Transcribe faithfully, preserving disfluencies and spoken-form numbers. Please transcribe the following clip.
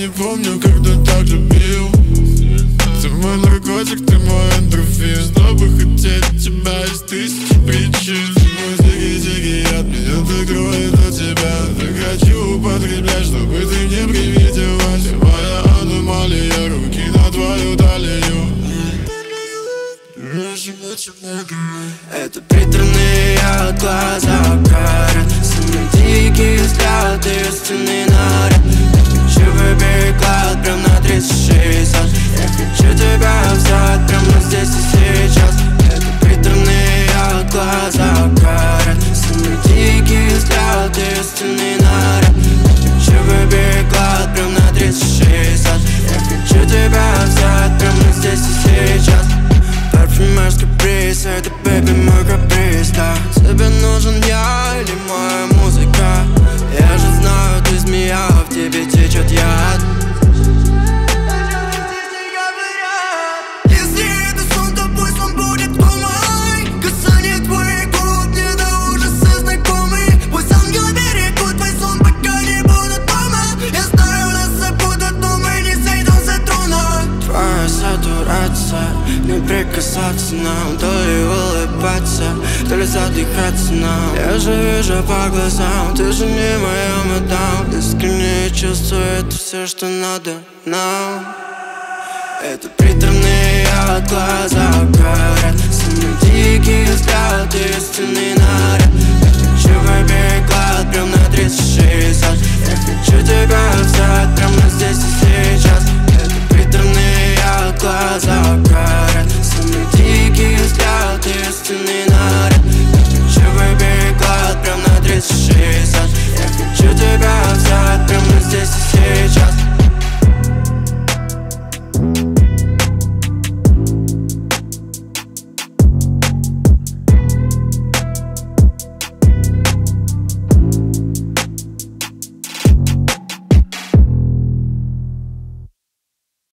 не помню, когда так любил. Ты мой наркотик, ты мой эндорфин. Чтобы хотеть тебя из тысячи причин. Мой тихий-тихий яд меня так кроет от тебя. Так хочу употреблять, чтобы ты мне привиделась. Моя аномалия, руки на твою талию. Это приторные глаза горят, самый дикий взгляд и истинный наряд. Я хочу выбить клад прям на тридцать шестьдесят. Я хочу тебя взять прямо здесь и сейчас. Это приторные глаза горят, самый дикий взгляд и истинный наряд. Я хочу выбить клад прям на тридцать шестьдесят. Я хочу тебя взять прямо здесь и сейчас. Парфюмерский приз, это бэби мой каприз, да. Тебе нужен я или моя музыка? Я же знаю, ты змея, в тебе течет яд. Если это сон, то пусть он будет комой. Касание твоих губ мне до ужаса знакомый. Пусть ангелы берегут твой сон, пока не будут дома. Я знаю, нас забудут, но мы не сойдемся трудно. Твоя сатурация, не прикасаться нам, то ли улыбаться, то ли задыхаться нам. Я же вижу по глазам, ты же не моя мадам. Искренне чувствую, это все, что надо нам. Это приторные глаза горят, самый дикий взгляд и истинный наряд. Я хочу выбить клад прям на тридцать шестьдесят. Я хочу тебя